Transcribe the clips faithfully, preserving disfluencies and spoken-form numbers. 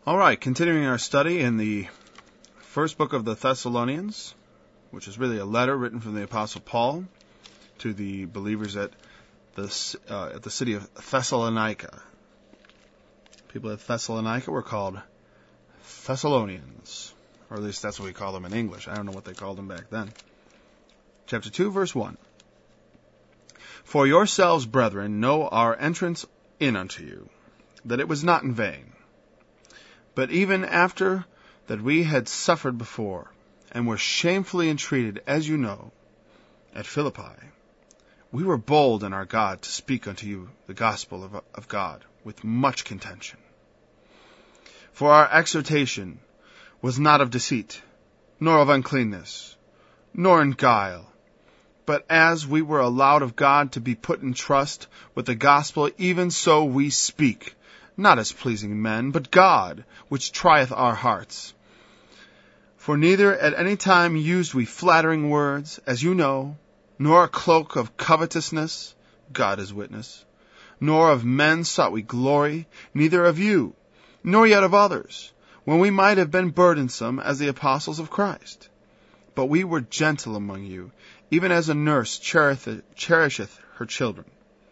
All right, continuing our study in the first book of the Thessalonians, which is really a letter written from the Apostle Paul to the believers at the, uh, at the city of Thessalonica. People at Thessalonica were called Thessalonians, or at least that's what we call them in English. I don't know what they called them back then. Chapter two, verse one. For yourselves, brethren, know our entrance in unto you, that it was not in vain. But even after that we had suffered before, and were shamefully entreated, as you know, at Philippi, we were bold in our God to speak unto you the gospel of, of God with much contention. For our exhortation was not of deceit, nor of uncleanness, nor in guile, but as we were allowed of God to be put in trust with the gospel, even so we speak, not as pleasing men, but God, which trieth our hearts. For neither at any time used we flattering words, as you know, nor a cloak of covetousness, God is witness, nor of men sought we glory, neither of you, nor yet of others, when we might have been burdensome as the apostles of Christ. But we were gentle among you, even as a nurse cherisheth her children.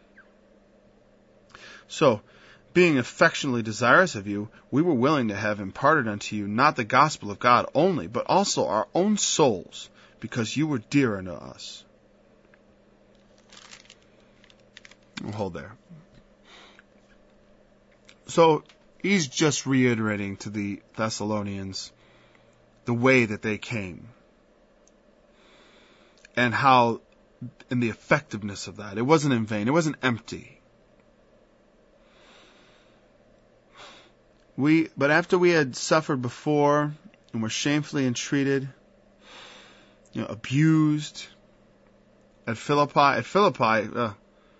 So, being affectionately desirous of you, we were willing to have imparted unto you not the gospel of God only, but also our own souls, because you were dear unto us. We'll hold there. So, he's just reiterating to the Thessalonians the way that they came, and how, and the effectiveness of that. It wasn't in vain. It wasn't empty. We, but after we had suffered before and were shamefully entreated, you know, abused at Philippi, at Philippi, uh,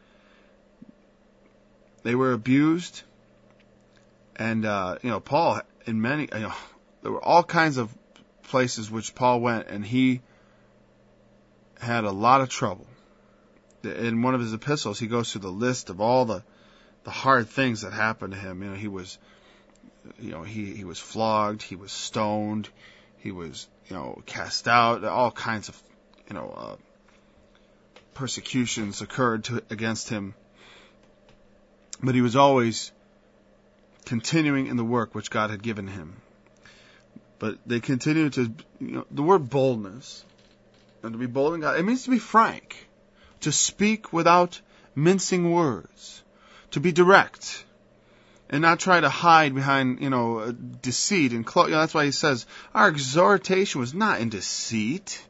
they were abused, and uh, you know, Paul, in many, you know, there were all kinds of places which Paul went, and he had a lot of trouble. In one of his epistles, he goes through the list of all the the hard things that happened to him. You know, he was. You know, he, he was flogged, he was stoned, he was, you know, cast out, all kinds of, you know, uh, persecutions occurred to, against him. But he was always continuing in the work which God had given him. But they continued to, you know, the word boldness, and to be bold in God, it means to be frank, to speak without mincing words, to be direct, and not try to hide behind, you know, deceit and clo- you know, that's why he says our exhortation was not in deceit.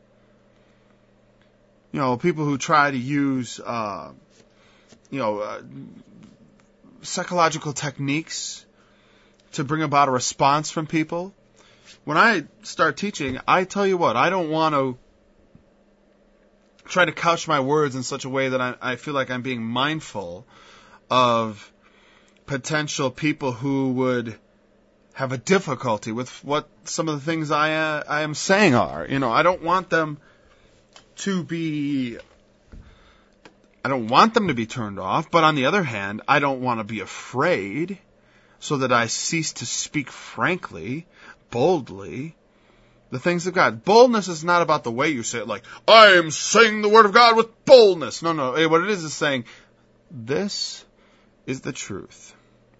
You know, people who try to use, uh, you know, uh, psychological techniques to bring about a response from people. When I start teaching, I tell you what, I don't want to try to couch my words in such a way that I, I feel like I'm being mindful of potential people who would have a difficulty with what some of the things I uh, I am saying are. You know, I don't want them to be, I don't want them to be turned off, but on the other hand, I don't want to be afraid so that I cease to speak frankly, boldly, the things of God. Boldness is not about the way you say it, like, I am saying the word of God with boldness. No, no, what it is is saying, this is the truth.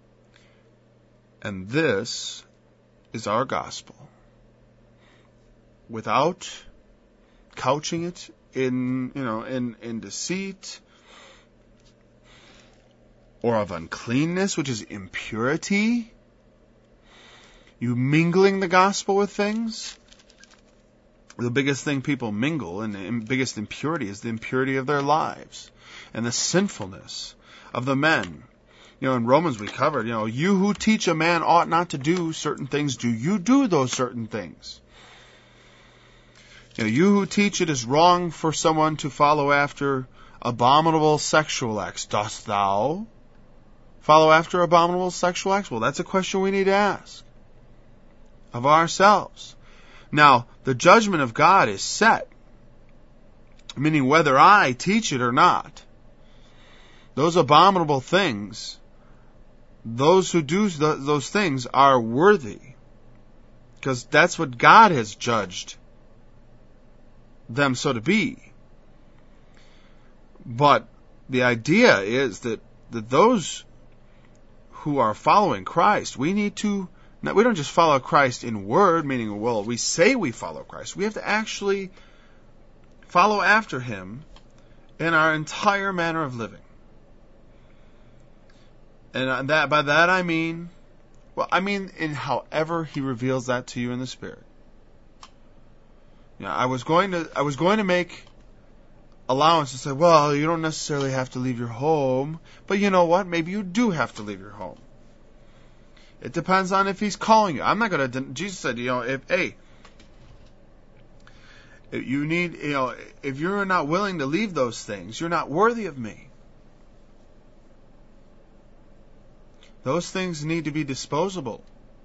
And this is our gospel. Without couching it in, you know, in, in deceit or of uncleanness, which is impurity. You mingling the gospel with things. The biggest thing people mingle and the biggest impurity is the impurity of their lives and the sinfulness of the men. You know, in Romans we covered, you know, you who teach a man ought not to do certain things, do you do those certain things? You know, you who teach it is wrong for someone to follow after abominable sexual acts. Dost thou follow after abominable sexual acts? Well, that's a question we need to ask of ourselves. Now, the judgment of God is set, meaning whether I teach it or not. Those abominable things those who do th- those things are worthy, because that's what God has judged them so to be. But the idea is that, that those who are following Christ, we need to, we don't just follow Christ in word, meaning, well, we say we follow Christ. We have to actually follow after Him in our entire manner of living. And that by that I mean, well, I mean in however He reveals that to you in the Spirit. You know, I was going to, I was going to make allowance to say, well, you don't necessarily have to leave your home, but you know what? Maybe you do have to leave your home. It depends on if He's calling you. I'm not going to. Jesus said, you know, if hey, if you need, you know, if you're not willing to leave those things, you're not worthy of me. Those things need to be disposable.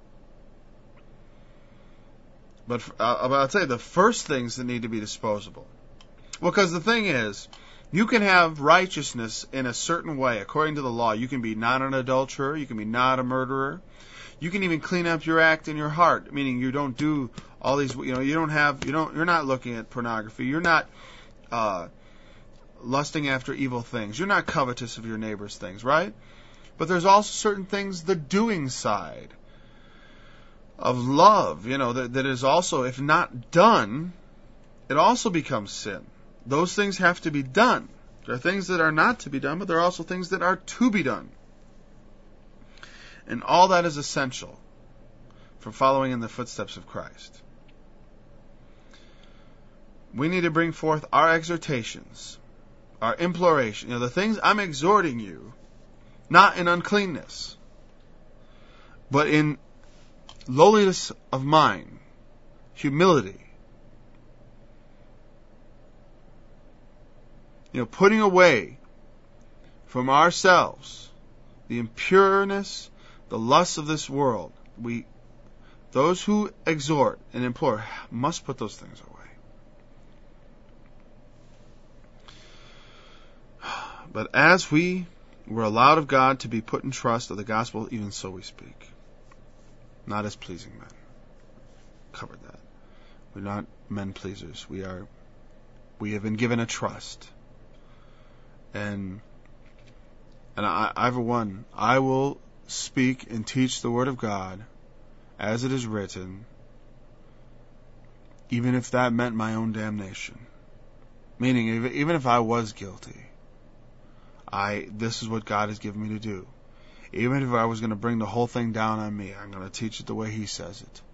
But uh, I'll tell you, the first things that need to be disposable. Well, because the thing is, you can have righteousness in a certain way, according to the law. You can be not an adulterer. You can be not a murderer. You can even clean up your act in your heart, meaning you don't do all these. You know, you don't have. You don't. You're not looking at pornography. You're not uh, lusting after evil things. You're not covetous of your neighbor's things, right? But there's also certain things, the doing side of love, you know, that, that is also, if not done, it also becomes sin. Those things have to be done. There are things that are not to be done, but there are also things that are to be done. And all that is essential for following in the footsteps of Christ. We need to bring forth our exhortations, our imploration, you know, the things I'm exhorting you, not in uncleanness, but in lowliness of mind, humility. You know, putting away from ourselves the impureness, the lusts of this world. We, those who exhort and implore, must put those things away. But as we were allowed of God to be put in trust of the gospel, even so we speak. Not as pleasing men. Covered that. We're not men pleasers. We are, we have been given a trust. And, and I, I, for one, I will speak and teach the word of God as it is written, even if that meant my own damnation. Meaning, even if I was guilty, I, this is what God has given me to do. Even if I was going to bring the whole thing down on me, I'm going to teach it the way He says it.